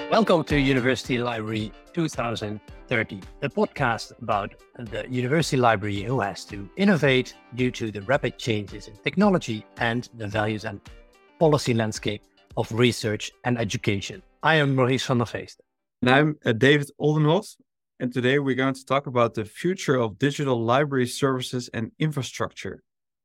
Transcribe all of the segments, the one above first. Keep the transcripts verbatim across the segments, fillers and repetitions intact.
Welcome to University Library twenty thirty, the podcast about the University Library who has to innovate due to the rapid changes in technology and the values and policy landscape of research and education. I am Maurice van der Feest. And I'm uh, David Oldenhoff, and today we're going to talk about the future of digital library services and infrastructure.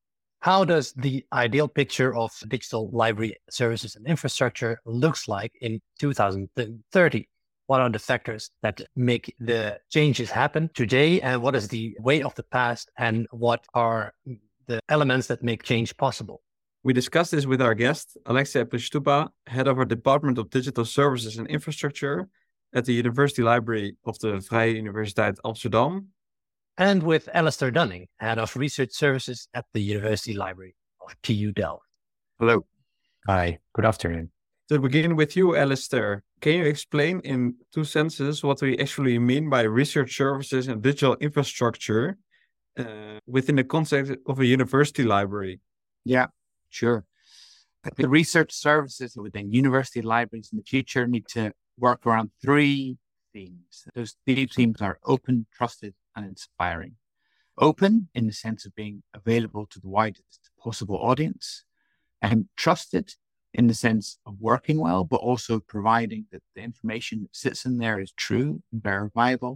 How does the ideal picture of digital library services and infrastructure looks like in two thousand thirty? What are the factors that make the changes happen today? And what is the way of the past? And what are the elements that make change possible? We discussed this with our guest, Alexei Pristupa, head of our Department of Digital Services and Infrastructure at the University Library of the Vrije Universiteit Amsterdam. And with Alistair Dunning, head of research services at the University Library of T U Delft. Hello. Hi, good afternoon. To begin with you, Alistair, can you explain in two sentences what we actually mean by research services and digital infrastructure uh, within the context of a university library? Yeah, sure. The research services within university libraries in the future need to work around three themes. Those three themes are open, trusted, and inspiring. Open in the sense of being available to the widest possible audience, and trusted in the sense of working well, but also providing that the information that sits in there is true and verifiable.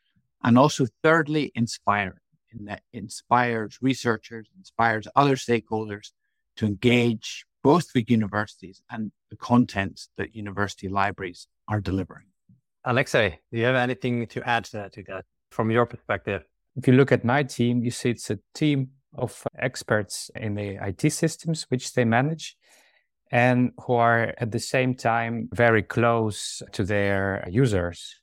And also thirdly, inspiring, in that it inspires researchers, inspires other stakeholders to engage both with universities and the contents that university libraries are delivering. Alexei, do you have anything to add to that from your perspective? If you look at my team, you see it's a team of experts in the I T systems which they manage and who are at the same time very close to their users.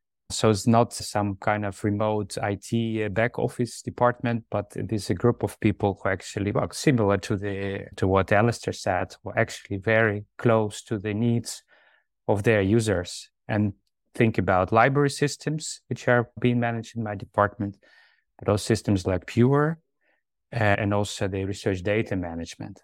So it's not some kind of remote I T back office department, but it is a group of people who actually work similar to the to what Alistair said, who are actually very close to the needs of their users. And think about library systems, which are being managed in my department, but also systems like Pure uh, and also the research data management.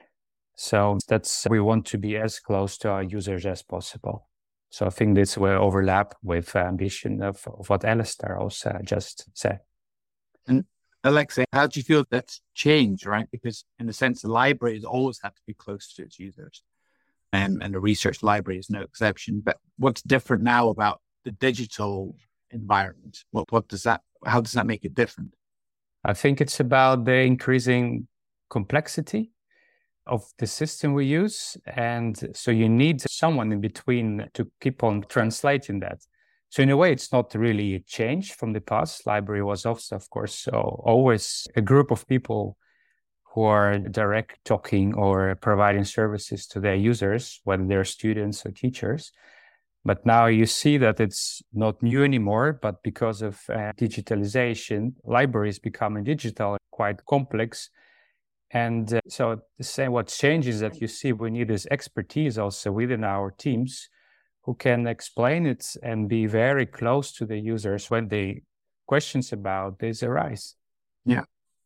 So that's, we want to be as close to our users as possible. So I think this will overlap with the ambition of, of what Alistair also just said. And Alexei, how do you feel that's changed, right? Because in a sense, the library has always had to be close to its users. Um, and the research library is no exception. But what's different now about the digital environment? What what does that? How does that make it different? I think it's about the increasing complexity of the system we use, and so you need someone in between to keep on translating that. So in a way, it's not really a change from the past. Library was also, of course, so always a group of people who are direct talking or providing services to their users, whether they're students or teachers. But now you see that it's not new anymore, but because of uh, digitalization, libraries becoming digital, quite complex. And uh, so the same, what changes that you see, we need is expertise also within our teams who can explain it and be very close to the users when the questions about this arise. Yeah.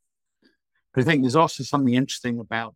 But I think there's also something interesting about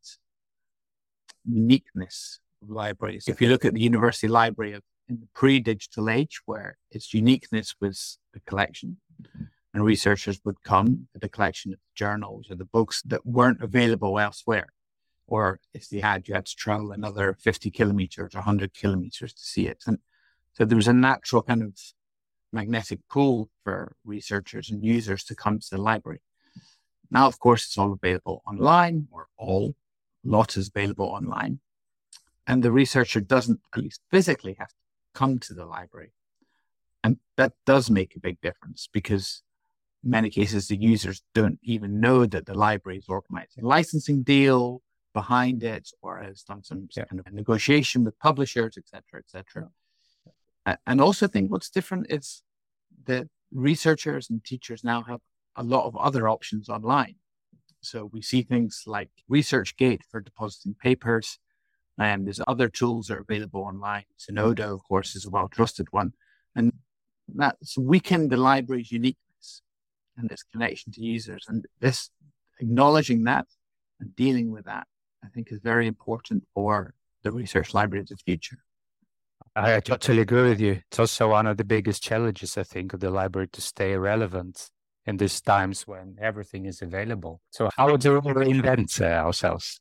uniqueness of libraries. If you look at the university library of, in the pre-digital age, where its uniqueness was the collection, and researchers would come to the collection of journals or the books that weren't available elsewhere. Or if they had, you had to travel another fifty kilometers or one hundred kilometers to see it. And so there was a natural kind of magnetic pull for researchers and users to come to the library. Now, of course, it's all available online, or all, a lot is available online. And the researcher doesn't, at least physically, have to come to the library. And that does make a big difference, because in many cases, the users don't even know that the library is organizing a licensing deal behind it, or has done some yeah. kind of negotiation with publishers, et cetera, et cetera. Yeah. And also I think what's different is that researchers and teachers now have a lot of other options online. So we see things like ResearchGate for depositing papers, and there's other tools that are available online. Zenodo, of course, is a well-trusted one. And that's weakened the library's uniqueness and its connection to users. And this, acknowledging that and dealing with that, I think is very important for the research library of the future. I totally agree with you. It's also one of the biggest challenges, I think, of the library to stay relevant in these times when everything is available. So how do we reinvent uh, ourselves?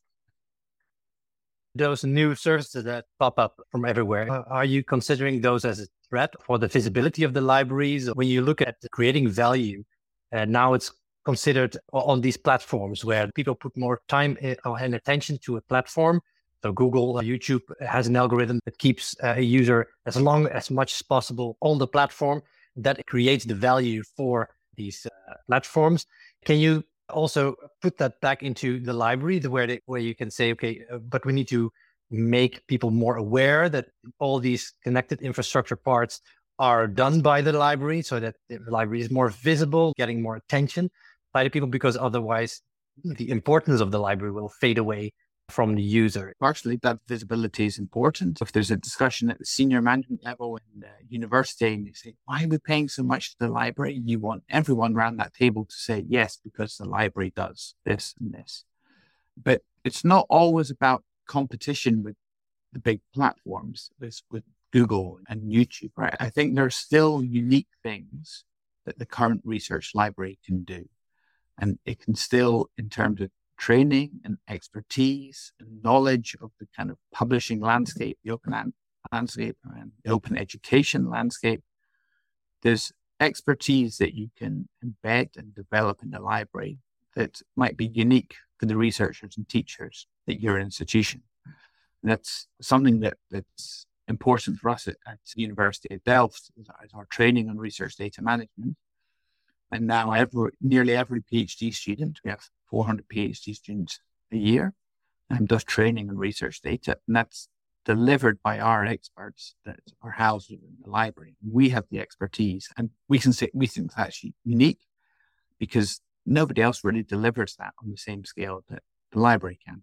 Those new services that pop up from everywhere, uh, are you considering those as a threat for the visibility of the libraries? When you look at creating value, uh, now it's considered on these platforms where people put more time and attention to a platform. So Google, uh, YouTube has an algorithm that keeps uh, a user as long as much as possible on the platform. That creates the value for these uh, platforms. Can you also put that back into the library, the, where they, where you can say, okay, uh, but we need to make people more aware that all these connected infrastructure parts are done by the library, so that the library is more visible, getting more attention by the people, because otherwise the importance of the library will fade away from the user. Partially, that visibility is important. If there's a discussion at the senior management level in the university and they say, why are we paying so much to the library? You want everyone around that table to say, yes, because the library does this and this. But it's not always about competition with the big platforms, with, with Google and YouTube, right? I think there are still unique things that the current research library can do. And it can still, in terms of training and expertise and knowledge of the kind of publishing landscape, the open an- landscape and the open education landscape, there's expertise that you can embed and develop in the library that might be unique for the researchers and teachers at your institution. And that's something that, that's important for us at, at the University of Delft, is our, is our training on research data management. And now every, nearly every PhD student, we have four hundred PhD students a year, and does training on research data. And that's delivered by our experts that are housed in the library. We have the expertise, and we can say, we think it's actually unique because nobody else really delivers that on the same scale that the library can.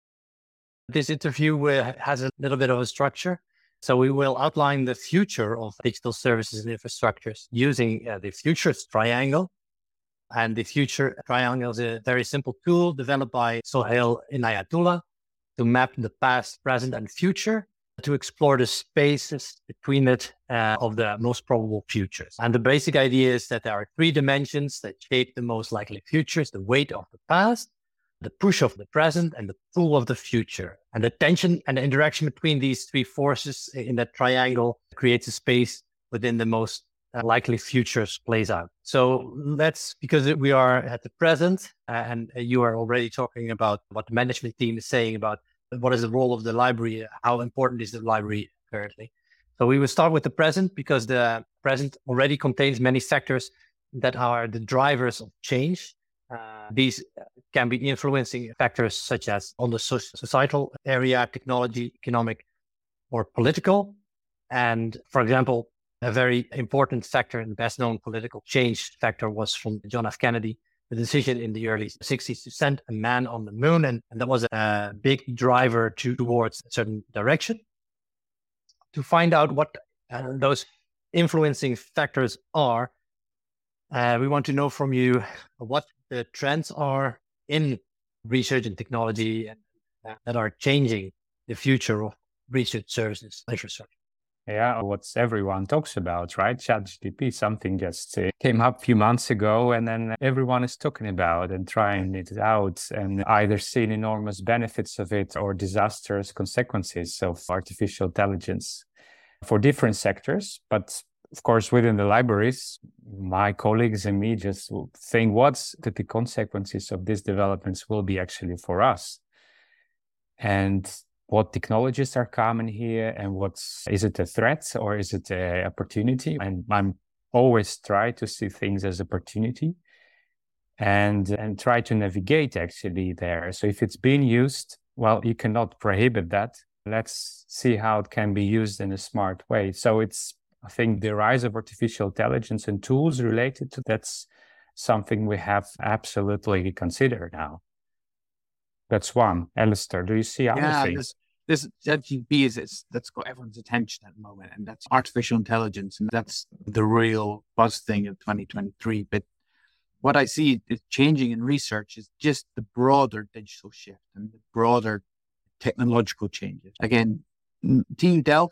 This interview uh, has a little bit of a structure. So we will outline the future of digital services and infrastructures using uh, the Futures Triangle. And the Future Triangle is a very simple tool developed by Sohail Inayatullah to map the past, present, and future, to explore the spaces between it uh, of the most probable futures. And the basic idea is that there are three dimensions that shape the most likely futures: the weight of the past, the push of the present, and the pull of the future. And the tension and the interaction between these three forces in that triangle creates a space within the most uh, likely futures plays out. So let's, because we are at the present, uh, and you are already talking about what the management team is saying about what is the role of the library, how important is the library currently. So we will start with the present, because the present already contains many factors that are the drivers of change. Uh, these can be influencing factors such as on the so- societal area, technology, economic, or political. And for example, a very important factor and best known political change factor was from John F. Kennedy, the decision in the early sixties to send a man on the moon. And, and that was a big driver to, towards a certain direction. To find out what uh, those influencing factors are, uh, we want to know from you what the trends are in research and technology and, uh, that are changing the future of research services infrastructure. Yeah, what everyone talks about, right? ChatGPT, something just uh, came up a few months ago, and then everyone is talking about and trying it out, and either seeing enormous benefits of it or disastrous consequences of artificial intelligence for different sectors. But of course, within the libraries, my colleagues and me just think what's that the consequences of these developments will be actually for us. And what technologies are coming here, and what's, is it a threat or is it an opportunity? And I'm always try to see things as opportunity and, and try to navigate actually there. So if it's being used, well, you cannot prohibit that. Let's see how it can be used in a smart way. So it's, I think the rise of artificial intelligence and tools related to that's something we have absolutely considered now. That's one. Alistair, do you see other yeah, things? This, this ChatGPT is it's, that's got everyone's attention at the moment, and that's artificial intelligence, and that's the real buzz thing of twenty twenty-three. But what I see is changing in research is just the broader digital shift and the broader technological changes. Again, T U Delft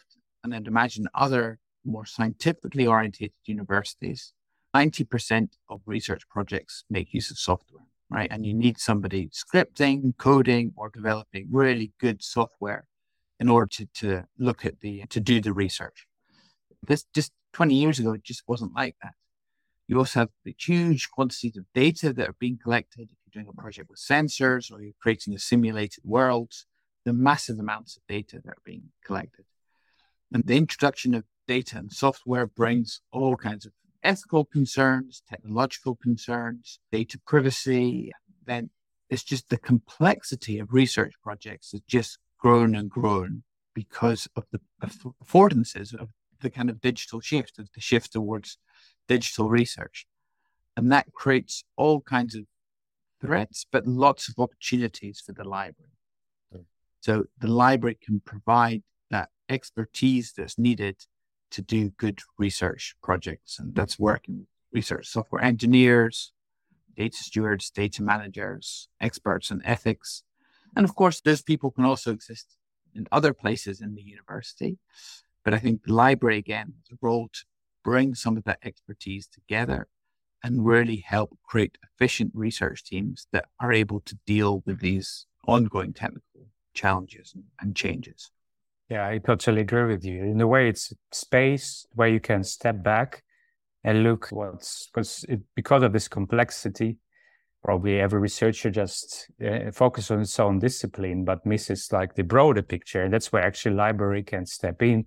and I'd imagine other more scientifically oriented universities, ninety percent of research projects make use of software, right? And you need somebody scripting, coding, or developing really good software in order to, to look at the, to do the research. This just twenty years ago, it just wasn't like that. You also have the huge quantities of data that are being collected. If you're doing a project with sensors or you're creating a simulated world, the massive amounts of data that are being collected. And the introduction of data and software brings all kinds of ethical concerns, technological concerns, data privacy. Then it's just the complexity of research projects has just grown and grown because of the affordances of the kind of digital shift, of the shift towards digital research. And that creates all kinds of threats, but lots of opportunities for the library. Mm. So the library can provide that expertise that's needed to do good research projects. And that's working with research software engineers, data stewards, data managers, experts in ethics. And of course, those people can also exist in other places in the university. But I think the library, again, has a role to bring some of that expertise together and really help create efficient research teams that are able to deal with these ongoing technical challenges and, and changes. Yeah, I totally agree with you. In a way, it's space where you can step back and look what's, because it, because of this complexity, probably every researcher just uh, focuses on its own discipline, but misses like the broader picture. And that's where actually library can step in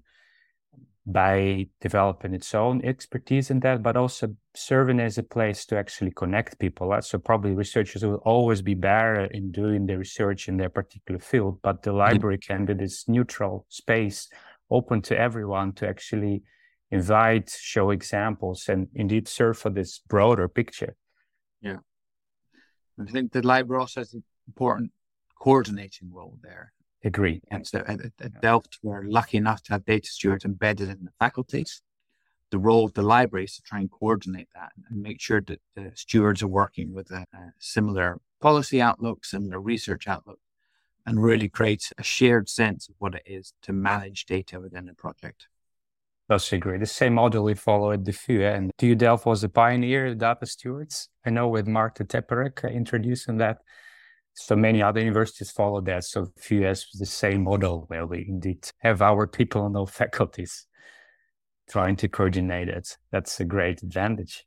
by developing its own expertise in that, but also serving as a place to actually connect people. So probably researchers will always be better in doing the research in their particular field, but the library can be this neutral space open to everyone to actually invite, show examples, and indeed serve for this broader picture. Yeah. I think the library also has an important coordinating role there. Agree. And so at, at Delft, we're lucky enough to have data stewards embedded in the faculties. The role of the library is to try and coordinate that and make sure that the stewards are working with a, a similar policy outlook, similar research outlook, and really create a shared sense of what it is to manage data within a project. That's agree. The same model we follow at the V U, and T U Delft was a pioneer of data stewards. I know with Mark de Tepperek uh, introducing that. So many other universities follow that. So V U has the same model where we indeed have our people on all faculties trying to coordinate it. That's a great advantage.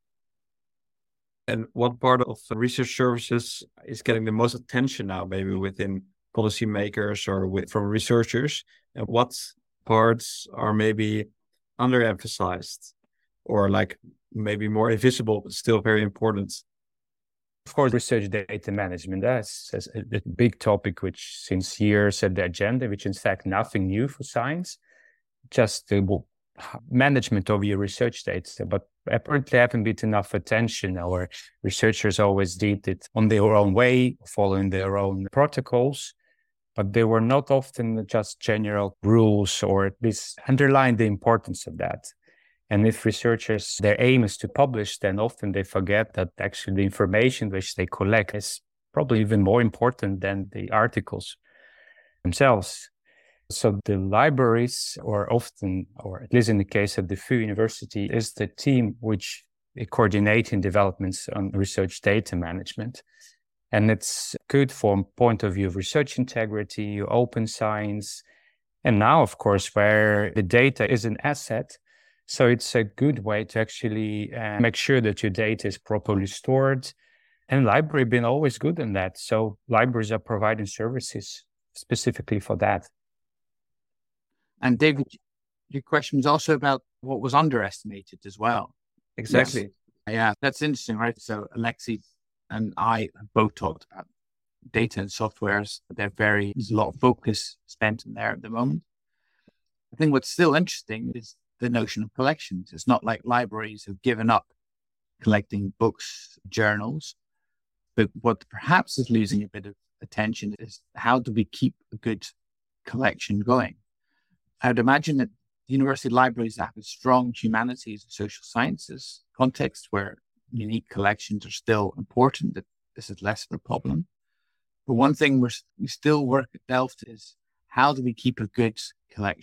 And what part of research services is getting the most attention now, maybe within policymakers or with, from researchers? And what parts are maybe underemphasized or like maybe more invisible, but still very important? Of course, research data management, that's, that's a, a big topic which since years at the agenda, which in fact nothing new for science, just the management of your research data. But apparently haven't been enough attention. Our researchers always did it on their own way, following their own protocols, but they were not often just general rules or at least underline the importance of that. And if researchers, their aim is to publish, then often they forget that actually the information which they collect is probably even more important than the articles themselves. So the libraries, or often, or at least in the case of the V U University, is the team which coordinating developments on research data management. And it's good from point of view of research integrity, open science. And now, of course, where the data is an asset, so it's a good way to actually uh, make sure that your data is properly stored. And library been always good in that. So libraries are providing services specifically for that. And David, your question was also about what was underestimated as well. Exactly. Yes. Yeah, that's interesting, right? So Alexei and I have both talked about data and softwares. They're very, there's a lot of focus spent in there at the moment. I think what's still interesting is the notion of collections. It's not like libraries have given up collecting books, journals, but what perhaps is losing a bit of attention is how do we keep a good collection going? I would imagine that university libraries have a strong humanities and social sciences context where unique collections are still important, that this is less of a problem. But one thing we're, we still work at Delft is how do we keep a good collection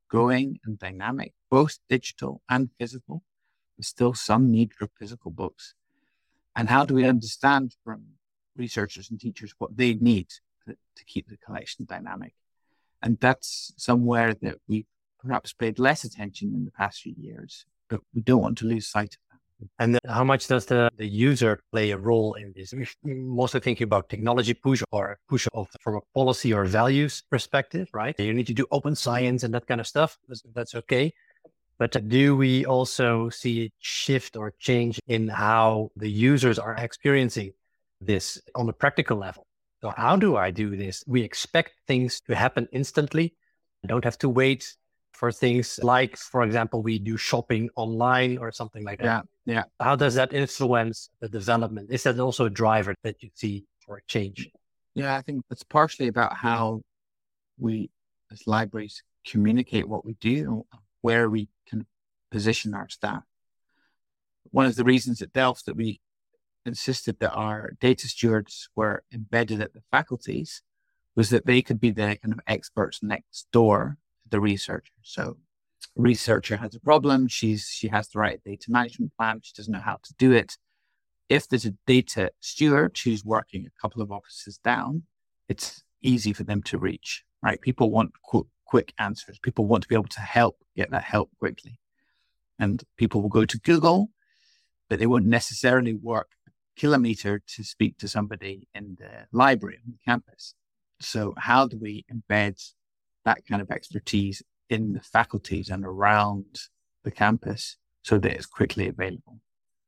growing and dynamic, both digital and physical. There's still some need for physical books. And how do we understand from researchers and teachers what they need to, to keep the collection dynamic? And that's somewhere that we perhaps paid less attention in the past few years, but we don't want to lose sight of that. And how much does the, the user play a role in this? We're mostly thinking about technology push or push of from a policy or values perspective, right? You need to do open science and that kind of stuff. That's okay. But do we also see a shift or change in how the users are experiencing this on a practical level? So how do I do this? We expect things to happen instantly. I don't have to wait for things like, for example, we do shopping online or something like that. Yeah, yeah. How does that influence the development? Is that also a driver that you see for a change? Yeah, I think it's partially about how we as libraries communicate what we do, where we can position our staff. One of the reasons at Delft that we insisted that our data stewards were embedded at the faculties was that they could be the kind of experts next door to the researcher. So a researcher has a problem, she's she has to write a data management plan, she doesn't know how to do it. If there's a data steward who's working a couple of offices down, it's easy for them to reach, right? People want qu- quick answers. People want to be able to help, get that help quickly. And people will go to Google, but they won't necessarily work a kilometer to speak to somebody in the library on the campus. So how do we embed that kind of expertise in the faculties and around the campus so that it's quickly available?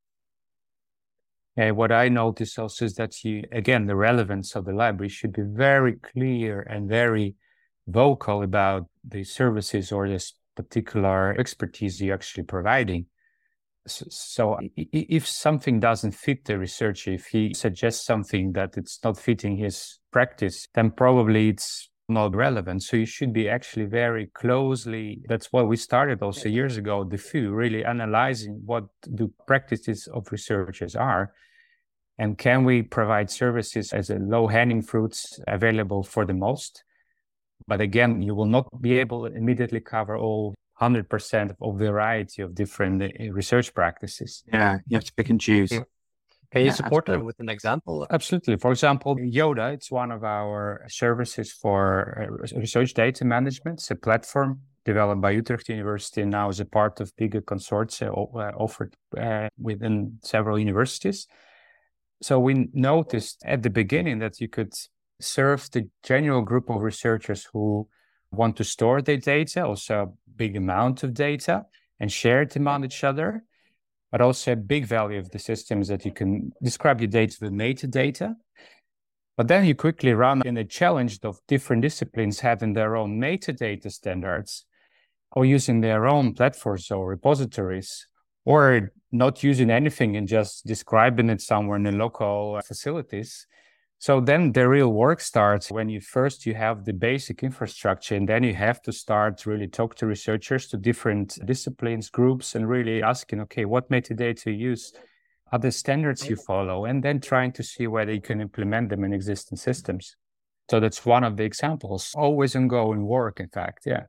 Yeah, what I notice also is that you, again, the relevance of the library should be very clear and very vocal about the services or this particular expertise you're actually providing. So, so if something doesn't fit the researcher, if he suggests something that it's not fitting his practice, then probably it's not relevant. So you should be actually very closely, that's what we started also years ago, the F U, really analyzing what the practices of researchers are. And can we provide services as a low-hanging fruits available for the most? But again, you will not be able to immediately cover all one hundred percent of variety of different research practices. Yeah, you have to pick and choose. Yeah. Can you Yeah, support them absolutely. with an example? Absolutely. For example, Yoda, it's one of our services for research data management. It's a platform developed by Utrecht University and now is a part of bigger consortia offered uh, within several universities. So we noticed at the beginning that you could serve the general group of researchers who want to store their data, also a big amount of data, and share it among each other. But also a big value of the system is that you can describe your data with metadata. But then you quickly run in a challenge of different disciplines having their own metadata standards or using their own platforms or repositories, or not using anything and just describing it somewhere in the local facilities. So then the real work starts when you first you have the basic infrastructure, and then you have to start to really talk to researchers, to different disciplines, groups, and really asking, okay, what metadata you use, other standards you follow, and then trying to see whether you can implement them in existing systems. So that's one of the examples. Always ongoing work, in fact, yeah.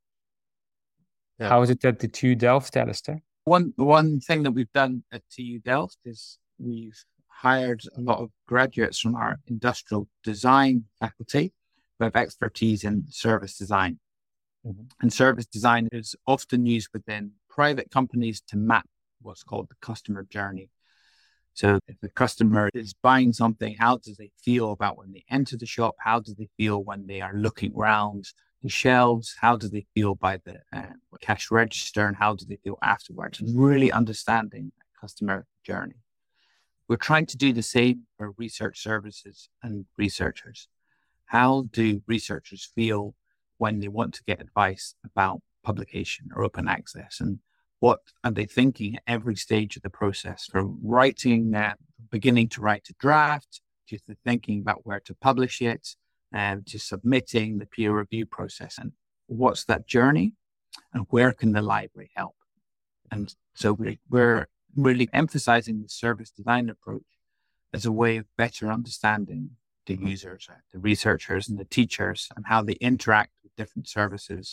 yeah. How is it at the T U Delft, Alistair? One one thing that we've done at T U Delft is we've hired a lot of graduates from our industrial design faculty who have expertise in service design. Mm-hmm. And service design is often used within private companies to map what's called the customer journey. So if the customer is buying something, how does they feel about when they enter the shop? How do they feel when they are looking around the shelves? How do they feel by the uh, cash register? And how do they feel afterwards? And really understanding the customer journey. We're trying to do the same for research services and researchers. How do researchers feel when they want to get advice about publication or open access? And what are they thinking at every stage of the process, from writing, uh, beginning to write a draft, to thinking about where to publish it, and to submitting the peer review process? And what's that journey? And where can the library help? And so we, we're really emphasizing the service design approach as a way of better understanding the users, the researchers and the teachers, and how they interact with different services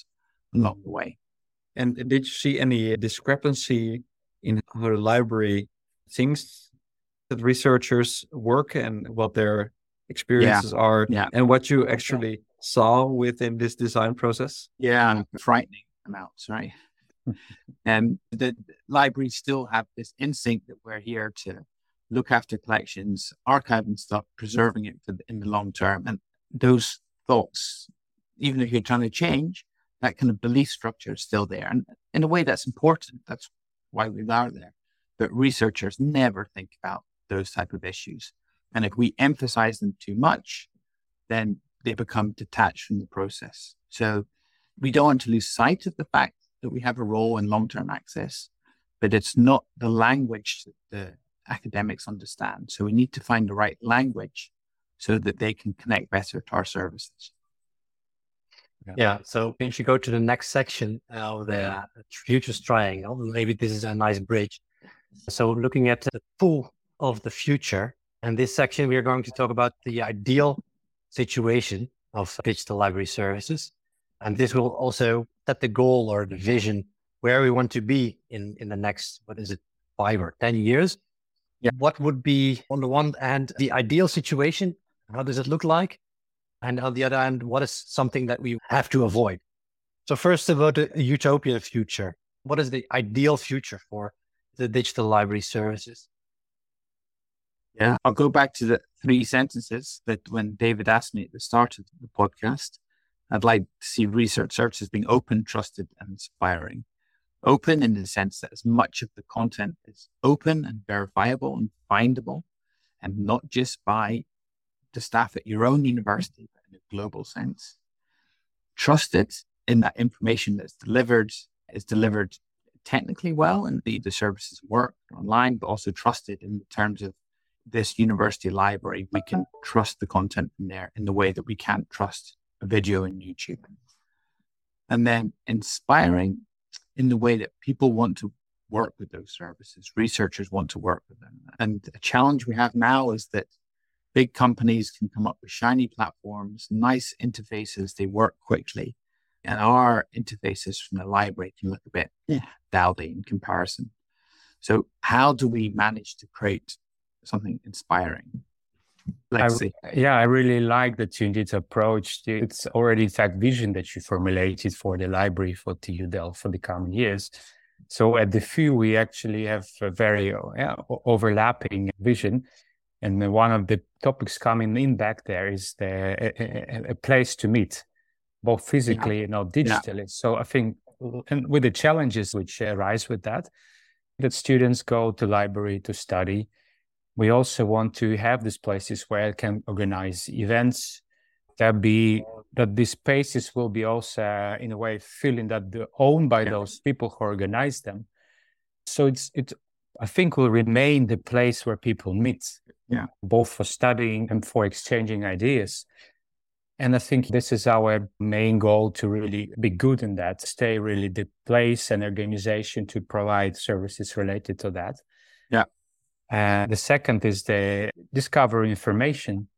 along the way. And did you see any discrepancy in how the library thinks that researchers work and what their experiences yeah. are yeah. and what you actually saw within this design process? Yeah, frightening amounts, right? And the libraries still have this instinct that we're here to look after collections, archiving stuff, preserving it for the, in the long term. And those thoughts, even if you're trying to change, that kind of belief structure is still there. And in a way, that's important. That's why we are there. But researchers never think about those type of issues. And if we emphasize them too much, then they become detached from the process. So we don't want to lose sight of the fact that we have a role in long-term access, but it's not the language that the academics understand. So we need to find the right language so that they can connect better to our services. Yeah. yeah, so we should go to the next section of the futures triangle. Maybe this is a nice bridge. So looking at the pool of the future, and this section we are going to talk about the ideal situation of digital library services. And this will also set the goal or the vision where we want to be in, in the next, what is it, five or ten years? Yeah. What would be, on the one hand, the ideal situation? How does it look like? And on the other hand, what is something that we have to avoid? So first about the utopian future. What is the ideal future for the digital library services? Yeah, I'll go back to the three sentences that when David asked me at the start of the podcast, I'd like to see research services being open, trusted, and inspiring. Open in the sense that as much of the content is open and verifiable and findable, and not just by the staff at your own university, but in a global sense. Trusted in that information that's delivered is delivered technically well, and the, the services work online, but also trusted in terms of this university library. We can trust the content from there in the way that we can't trust a video in YouTube. And then inspiring in the way that people want to work with those services, researchers want to work with them. And a challenge we have now is that big companies can come up with shiny platforms, nice interfaces, they work quickly. And our interfaces from the library can look a bit yeah, dowdy in comparison. So how do we manage to create something inspiring? Let's see. Yeah, I really like that you did approach. It's already in fact vision that you formulated for the library for T U Delft for the coming years. So at the F U, we actually have a very yeah, overlapping vision. And one of the topics coming in back there is the, a, a place to meet, both physically yeah. and not digitally. Yeah. So I think, and with the challenges which arise with that, that students go to library to study. We also want to have these places where it can organize events, that be that these spaces will be also uh, in a way feeling that they're owned by yeah. those people who organize them. So it's it I think will remain the place where people meet, yeah, both for studying and for exchanging ideas. And I think this is our main goal, to really be good in that, stay really the place and organization to provide services related to that. Yeah. And the second is the discover information.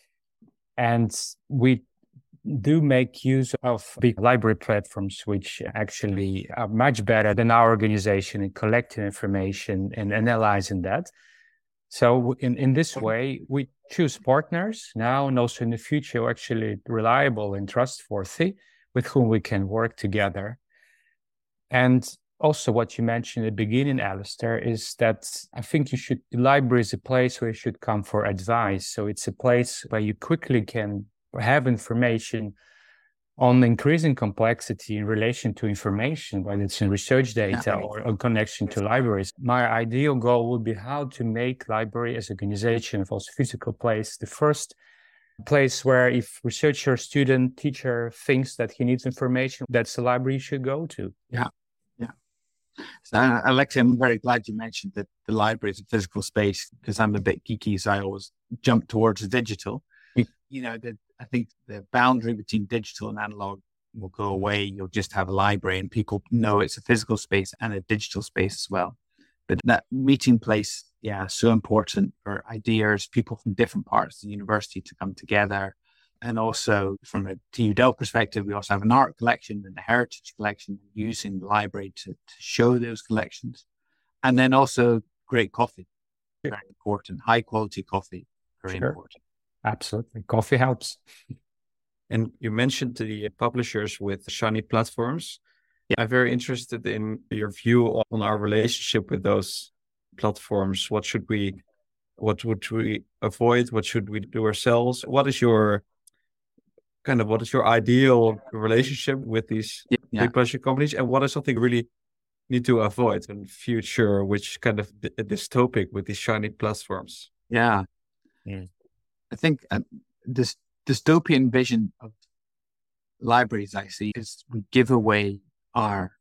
And we do make use of big library platforms, which actually are much better than our organization in collecting information and analyzing that. So in, in this way, we choose partners now and also in the future who are actually reliable and trustworthy, with whom we can work together. And also what you mentioned at the beginning, Alistair, is that I think you should, the library is a place where you should come for advice. So it's a place where you quickly can have information on increasing complexity in relation to information, whether it's in research data or in connection to libraries. My ideal goal would be how to make library as an organization, of also physical place, the first place where if researcher, student, teacher thinks that he needs information, that's the library you should go to. Yeah. So, uh, Alexei, I'm very glad you mentioned that the library is a physical space, because I'm a bit geeky, so I always jump towards the digital. You, you know, the, I think the boundary between digital and analog will go away. You'll just have a library and people know it's a physical space and a digital space as well. But that meeting place, yeah, so important for ideas, people from different parts of the university to come together, And also from a T U Delft perspective, we also have an art collection and a heritage collection, using the library to, to show those collections. And then also great coffee, very important. High quality coffee, very Sure. important. Absolutely. Coffee helps. And you mentioned the publishers with Shiny platforms. Yeah. I'm very interested in your view on our relationship with those platforms. What should we, what would we avoid? What should we do ourselves? What is your kind of, what is your ideal relationship with these Yeah. yeah. big publishing companies? And what is something you really need to avoid in the future, which kind of d- dystopic with these Shiny platforms? Yeah. Mm. I think uh, this dystopian vision of libraries I see is we give away our,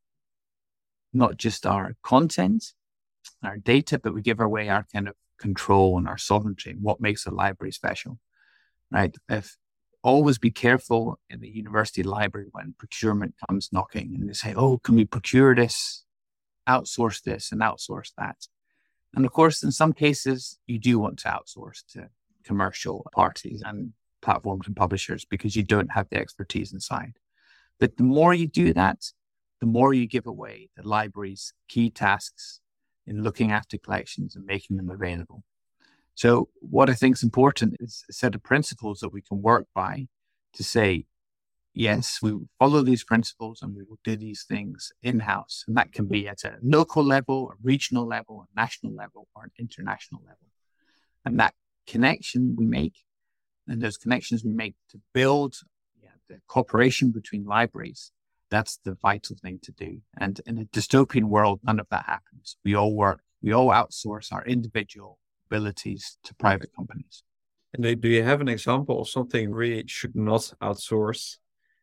not just our content, our data, but we give away our kind of control and our sovereignty, and what makes a library special, right? If always be careful in the university library when procurement comes knocking and they say, oh, can we procure this, outsource this and outsource that? And of course, in some cases, you do want to outsource to commercial parties and platforms and publishers because you don't have the expertise inside. But the more you do that, the more you give away the library's key tasks in looking after collections and making them available. So what I think is important is a set of principles that we can work by to say, yes, we will follow these principles and we will do these things in-house. And that can be at a local level, a regional level, a national level, or an international level. And that connection we make, and those connections we make to build yeah, the cooperation between libraries, that's the vital thing to do. And in a dystopian world, none of that happens. We all work, we all outsource our individual abilities to private companies. And do you have an example of something really should not outsource?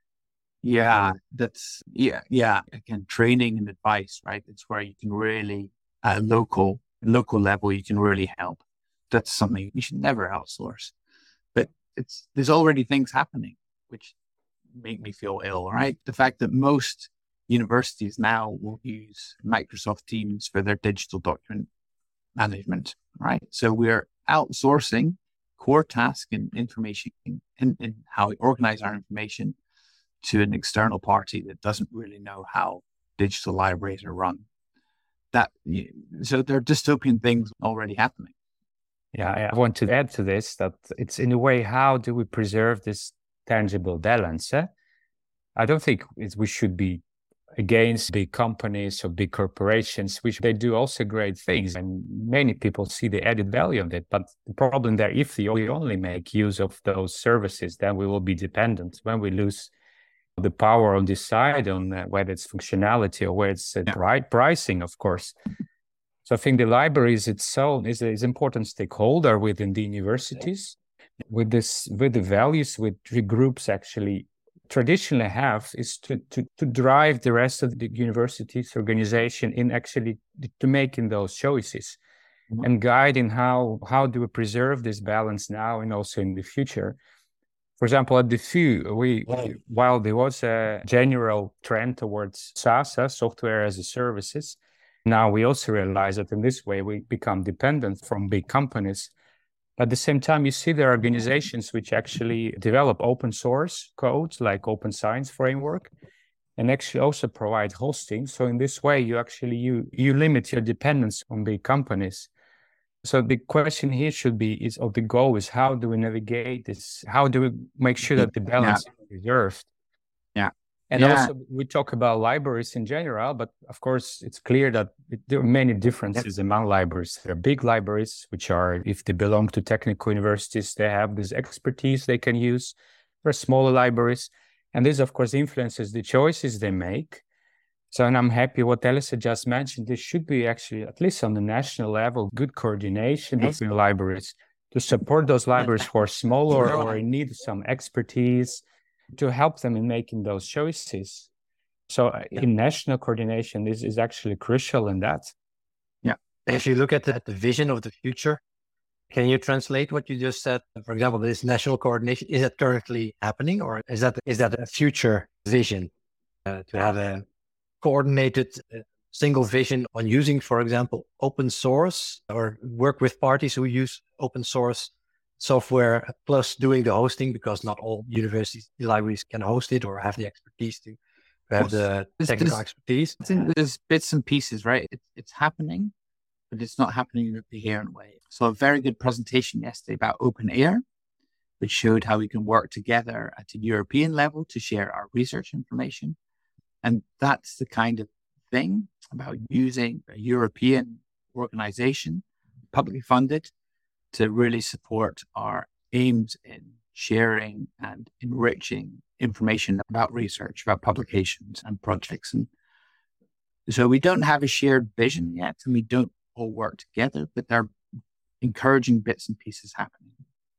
Yeah, that's, yeah, yeah. Again, training and advice, right? It's where you can really, at a local, local level, you can really help. That's something you should never outsource. But it's, there's already things happening, which make me feel ill, right? The fact that most universities now will use Microsoft Teams for their digital document management, right? So we're outsourcing core tasks and information and, and how we organize our information to an external party that doesn't really know how digital libraries are run. That so there are dystopian things already happening. Yeah, I want to add to this that it's in a way, how do we preserve this tangible balance? Eh? I don't think it's, we should be against big companies or big corporations, which they do also great things. And many people see the added value of it. But the problem there, if we only make use of those services, then we will be dependent. When we lose the power on this side on uh, whether it's functionality or whether it's uh, Yeah. right pricing, of course. So I think the libraries itself is an important stakeholder within the universities. With this, with the values which the groups actually traditionally have is to, to, to drive the rest of the university's organization in actually to making those choices Mhm. and guiding how, how do we preserve this balance now and also in the future. For example, at the F U, we, while there was a general trend towards SaaS, uh, software as a services, now we also realize that in this way we become dependent from big companies. At the same time, you see there are organizations which actually develop open source codes like Open Science Framework and actually also provide hosting. So in this way, you actually, you, you limit your dependence on big companies. So the question here should be, is, or the goal is, how do we navigate this? How do we make sure that the balance is preserved? Yeah. And Yeah. also we talk about libraries in general, but of course it's clear that it, there are many differences among libraries. There are big libraries, which are, if they belong to technical universities, they have this expertise they can use. There are smaller libraries. And this, of course, influences the choices they make. So, and I'm happy what Elisa just mentioned, there should be actually, at least on the national level, good coordination between libraries to support those libraries who are smaller or in need of some expertise, to help them in making those choices. So uh, in national coordination, this is actually crucial in that. Yeah. If you look at the, at the vision of the future, can you translate what you just said? For example, this national coordination, is that currently happening, or is that is that a future vision uh, to have a coordinated uh, single vision on using, for example, open source, or work with parties who use open source software plus doing the hosting, because not all university libraries can host it or have the expertise to have the technical there's, expertise. I think there's bits and pieces, right? It, it's happening, but it's not happening in a coherent way. So a very good presentation yesterday about OpenAIRE, which showed how we can work together at a European level to share our research information. And that's the kind of thing about using a European organization, publicly funded, to really support our aims in sharing and enriching information about research, about publications and projects. And so we don't have a shared vision yet, and we don't all work together, but there are encouraging bits and pieces happening.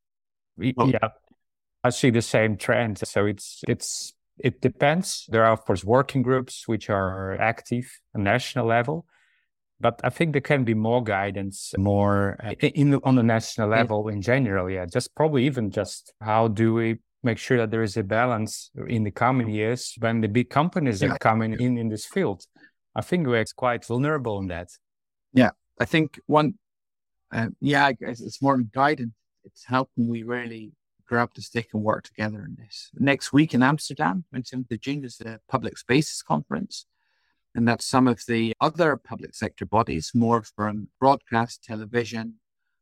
Well, yeah, I see the same trend. So it's it's it depends. There are, of course, working groups which are active at national level, but I think there can be more guidance, more uh, in on the national level in general. Yeah, just probably even just how do we make sure that there is a balance in the coming years when the big companies Yeah. are coming in in this field. I think we're quite vulnerable in that. Yeah, I think one, uh, yeah, I guess it's more guidance. It's how can we really grab the stick and work together in this. Next week in Amsterdam, twenty-seventh of June, is a public spaces conference. And that's some of the other public sector bodies, more from broadcast, television,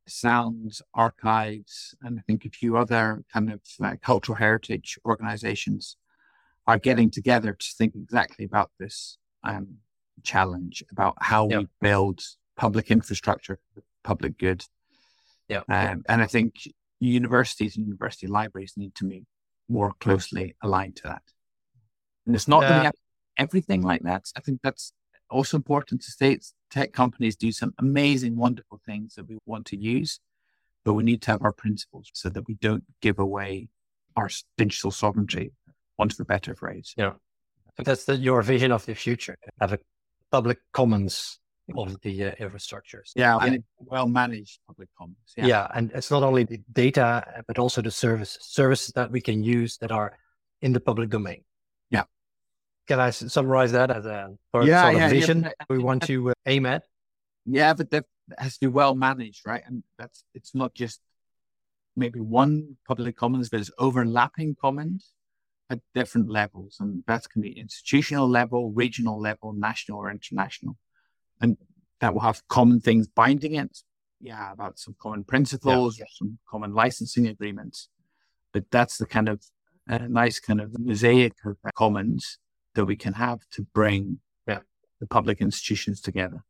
sound, archives, and I think a few other kind of uh, cultural heritage organizations are getting together to think exactly about this um, challenge, about how Yep. we build public infrastructure for public good. Yeah. Um, and I think universities and university libraries need to be more closely aligned to that. And it's not that we Yeah. have everything like that. I think that's also important to state. Tech companies do some amazing, wonderful things that we want to use, but we need to have our principles so that we don't give away our s- digital sovereignty, want of a better phrase. Yeah. I think that's the, your vision of the future. Have a public commons of the uh, infrastructures. Yeah, And and well managed public commons. Yeah. Yeah. and it's not only the data, but also the services, services that we can use that are in the public domain. Yeah. Can I s- summarize that as a sort, Yeah, sort of yeah, yeah, vision but I we think want that- to uh, aim at? Yeah, but that has to be well managed, right? And that's it's not just maybe one public commons, but it's overlapping commons at different levels. And that can be institutional level, regional level, national or international. And that will have common things binding it. Yeah, about some common principles, Yeah. or some common licensing agreements. But that's the kind of uh, nice kind of mosaic of commons that we can have to bring Yeah. the public institutions together.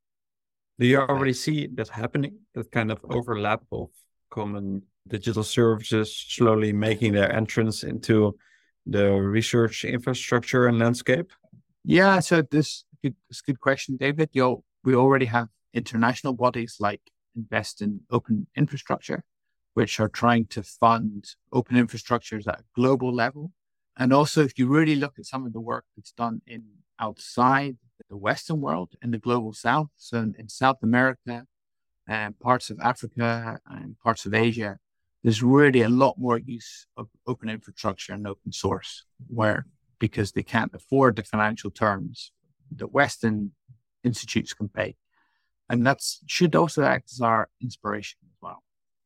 Do you already see that happening? That kind of overlap of common digital services slowly making their entrance into the research infrastructure and landscape? Yeah, so this good, this good question, David. You we already have international bodies like Invest in Open Infrastructure, which are trying to fund open infrastructures at a global level. And also, if you really look at some of the work that's done in outside the Western world, in the global South, so in, in South America and parts of Africa and parts of Asia, there's really a lot more use of open infrastructure and open source, where because they can't afford the financial terms that Western institutes can pay. And that should also act as our inspiration as well.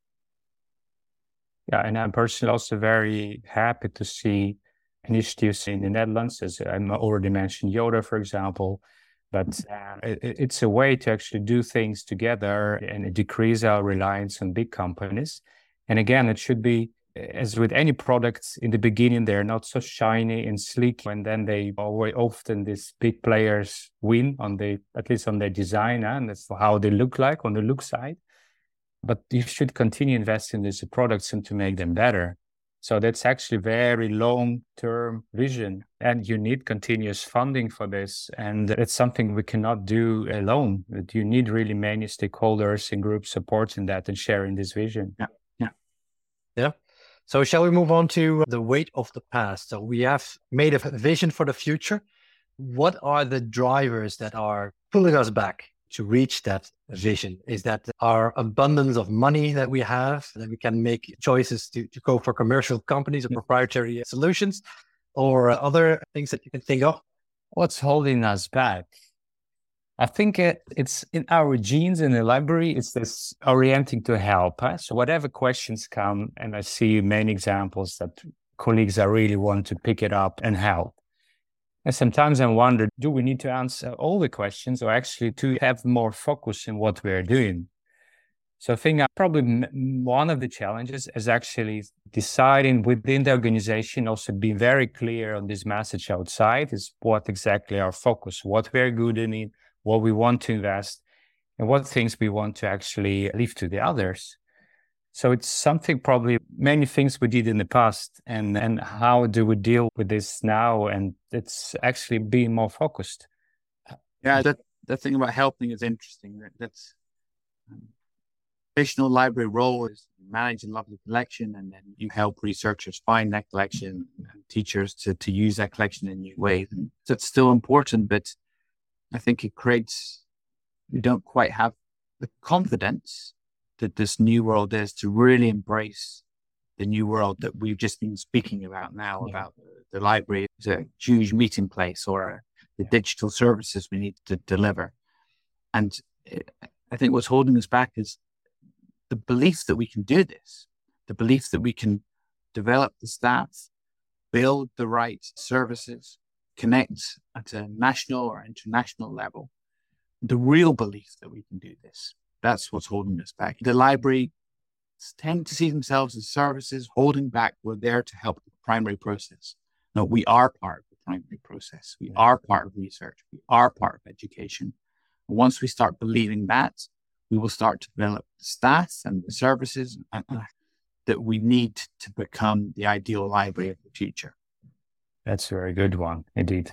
Yeah, and I'm personally also very happy to see initiatives in the Netherlands, as I already mentioned Yoda, for example. But uh, it, it's a way to actually do things together and decrease our reliance on big companies. And again, it should be, as with any products, in the beginning, they're not so shiny and sleek. And then they always often these big players win on the, at least on their design, huh? And that's how they look like on the look side. But you should continue investing in these products and to make them better. So that's actually very long-term vision, and you need continuous funding for this. And it's something we cannot do alone. That you need really many stakeholders and groups supporting that and sharing this vision. Yeah, yeah, yeah. So shall we move on to the weight of the past? So we have made a vision for the future. What are the drivers that are pulling us back to reach that vision? Is that our abundance of money that we have, that we can make choices to, to go for commercial companies or proprietary solutions, or other things that you can think of? What's holding us back? I think it, it's in our genes in the library. It's this orienting to help. Huh? So whatever questions come, and I see many examples that colleagues are really want to pick it up and help. And sometimes I wonder, do we need to answer all the questions or actually to have more focus in what we're doing? So I think probably one of the challenges is actually deciding within the organization, also be very clear on this message outside is what exactly our focus, what we're good in, what we want to invest, and what things we want to actually leave to the others. So it's something probably many things we did in the past, and, and how do we deal with this now? And it's actually being more focused. Yeah, that, that thing about helping is interesting. That, that's um, traditional library role is you manage a lovely collection, and then you help researchers find that collection and teachers to, to use that collection in new ways. And that's still important, but I think it creates, we don't quite have the confidence that this new world is to really embrace the new world that we've just been speaking about now, yeah. about the library as a huge meeting place, or the yeah. digital services we need to deliver. And it, I think what's holding us back is the belief that we can do this, the belief that we can develop the staff, build the right services, connect at a national or international level. The real belief that we can do this. That's what's holding us back. The library tend to see themselves as services holding back. We're there to help the primary process. No, we are part of the primary process. We are part of research. We are part of education. And once we start believing that, we will start to develop the staff and the services and, uh, that we need to become the ideal library of the future. That's a very good one, indeed.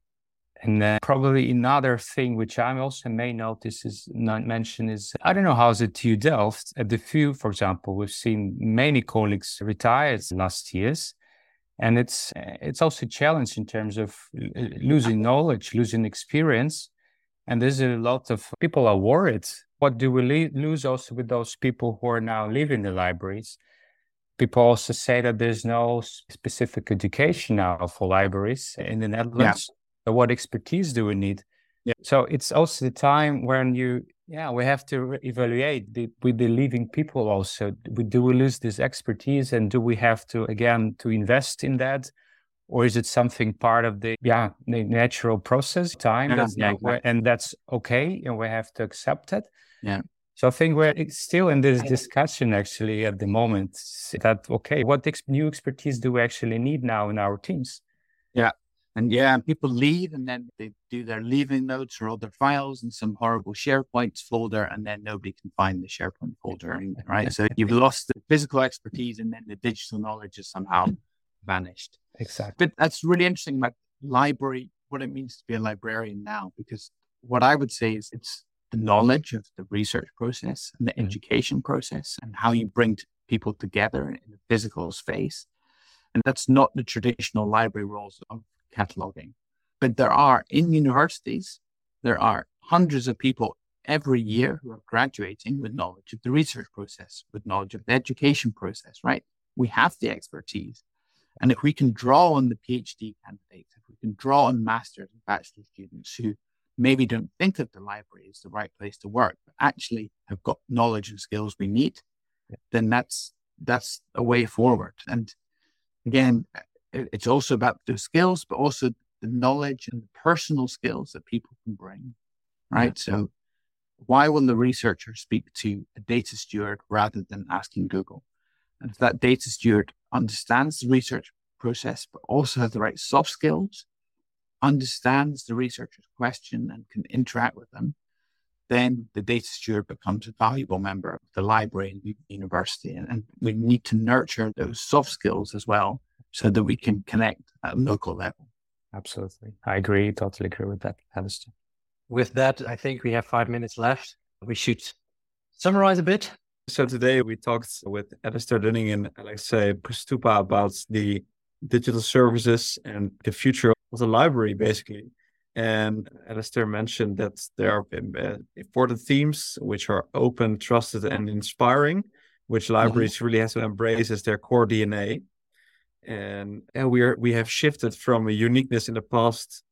And then probably another thing which I also may notice is not mentioned is, I don't know how is it to you, Delft. At the V U, for example, we've seen many colleagues retired last years. And it's it's also a challenge in terms of losing knowledge, losing experience. And there's a lot of people are worried. What do we le- lose also with those people who are now leaving the libraries? People also say that there's no specific education now for libraries in the Netherlands. Yeah. So what expertise do we need? Yeah. So it's also the time when you, yeah, we have to re- evaluate the, with the leaving people also. Do we, do we lose this expertise, and do we have to, again, to invest in that? Or is it something part of the, yeah, the natural process time? Yeah, that's yeah, exactly. And that's okay, and we have to accept it. Yeah. So I think we're still in this discussion actually at the moment that, okay, what ex- new expertise do we actually need now in our teams? Yeah. And yeah, people leave, and then they do their leaving notes or other files in some horrible SharePoint folder, and then nobody can find the SharePoint folder, right? So you've lost the physical expertise, and then the digital knowledge has somehow vanished. Exactly. But that's really interesting about library, what it means to be a librarian now, because what I would say is it's the knowledge of the research process and the mm-hmm. education process, and how you bring people together in a physical space. And that's not the traditional library roles of cataloging. But there are, in universities, there are hundreds of people every year who are graduating with knowledge of the research process, with knowledge of the education process, right? We have the expertise. And if we can draw on the PhD candidates, if we can draw on master's and bachelor students who maybe don't think of the library as the right place to work, but actually have got knowledge and skills we need, then that's that's a way forward. And again, it's also about the skills, but also the knowledge and the personal skills that people can bring, right? Yeah. So why will the researcher speak to a data steward rather than asking Google? And if that data steward understands the research process, but also has the right soft skills, understands the researcher's question and can interact with them, then the data steward becomes a valuable member of the library and the university. And, and we need to nurture those soft skills as well, so that we can connect at a local level. Absolutely. I agree. Totally agree with that, Alistair. With that, I think we have five minutes left. We should summarize a bit. So today we talked with Alistair Dunning and Alexei Pristupa about the digital services and the future of the library, basically. And Alistair mentioned that there are uh, important themes which are open, trusted, and inspiring, which libraries mm-hmm. really have to embrace as their core D N A. And, and we are we have shifted from a uniqueness in the past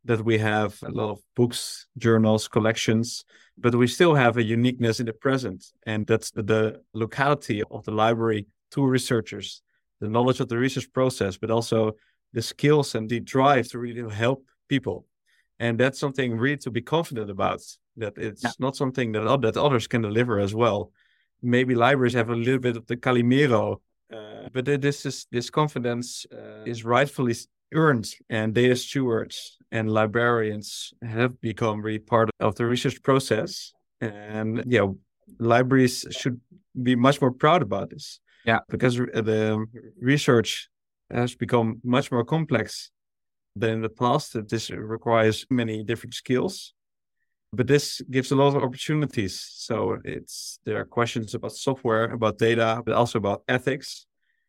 that we have a lot of books, journals, collections, but we still have a uniqueness in the present. And that's the, the locality of the library to researchers, the knowledge of the research process, but also the skills and the drive to really help people. And that's something really to be confident about, that it's yeah. not something that, that others can deliver as well. Maybe libraries have a little bit of the Calimero, uh, but this is this confidence uh, is rightfully earned, and data stewards and librarians have become really part of the research process. And yeah, libraries should be much more proud about this. Yeah, because the research has become much more complex than in the past. This requires many different skills, but this gives a lot of opportunities. So it's there are questions about software, about data, but also about ethics.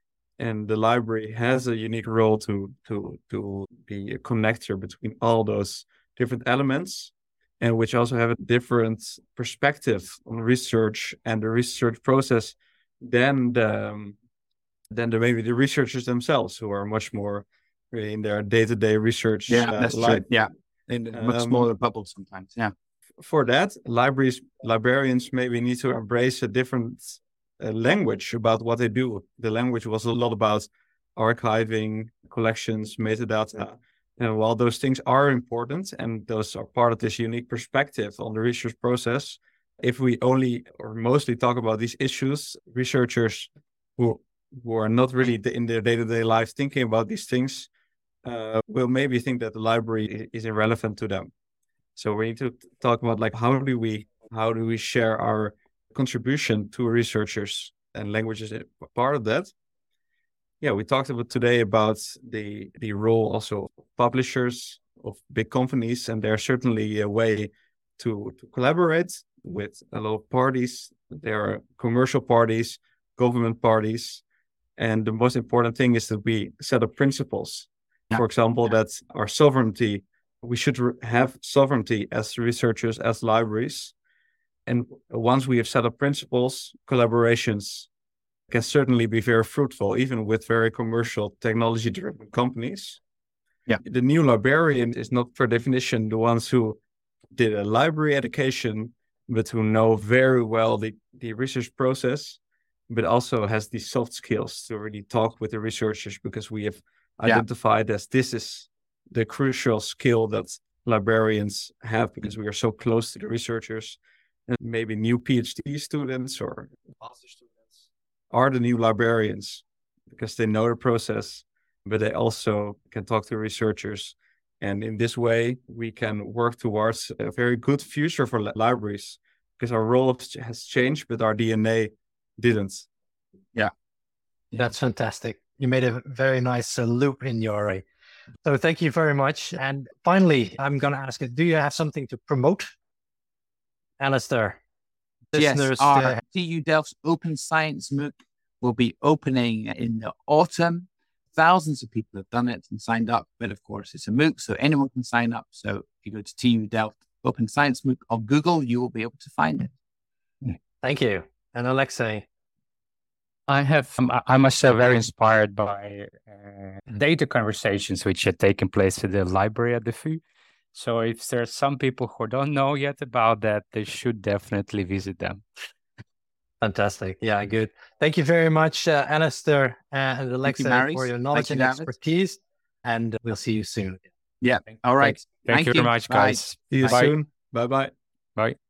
And the library has a unique role to to to be a connector between all those different elements, and which also have a different perspective on research and the research process than the um, than the maybe the researchers themselves, who are much more in their day-to-day research. Yeah, uh, that's life. true. Yeah, in a much Um, smaller bubble sometimes. Yeah. For that, libraries librarians maybe need to embrace a different uh, language about what they do. The language was a lot about archiving, collections, metadata. And while those things are important and those are part of this unique perspective on the research process, if we only or mostly talk about these issues, researchers who who are not really in their day-to-day life thinking about these things uh, will maybe think that the library is irrelevant to them. So we need to talk about like how do we how do we share our contribution to researchers, and language is part of that. Yeah, we talked about today about the the role also of publishers, of big companies, and there's certainly a way to, to collaborate with a lot of parties. There are commercial parties, government parties, and the most important thing is that we set up principles. Yeah. For example, yeah. that our sovereignty, we should re- have sovereignty as researchers, as libraries. And once we have set up principles, collaborations can certainly be very fruitful, even with very commercial technology-driven companies. Yeah. The new librarian is not per definition the ones who did a library education, but who know very well the, the research process, but also has these soft skills to really talk with the researchers, because we have identified yeah. as this is the crucial skill that librarians have, because we are so close to the researchers. And maybe new PhD students or master students are the new librarians, because they know the process, but they also can talk to researchers. And in this way, we can work towards a very good future for li- libraries, because our role has changed, but our D N A didn't. Yeah. That's fantastic. You made a very nice uh, loop in your array. So thank you very much. And finally, I'm going to ask you, do you have something to promote? Alistair. Yes, our uh, T U Delft's Open Science MOOC will be opening in the autumn. Thousands of people have done it and signed up, but of course it's a MOOC, so anyone can sign up. So if you go to T U Delft Open Science MOOC on Google, you will be able to find it. Thank you. And Alexei? I have, um, I myself very inspired by uh, data conversations which had taken place at the library at the V U. So if there's some people who don't know yet about that, they should definitely visit them. Fantastic. Yeah, good. Thank you very much, uh, Alistair and Alexei, you, for your knowledge and expertise. And we'll see you soon. Yeah. All right. Thank, Thank you very much, guys. See you Bye. soon. Bye-bye. Bye.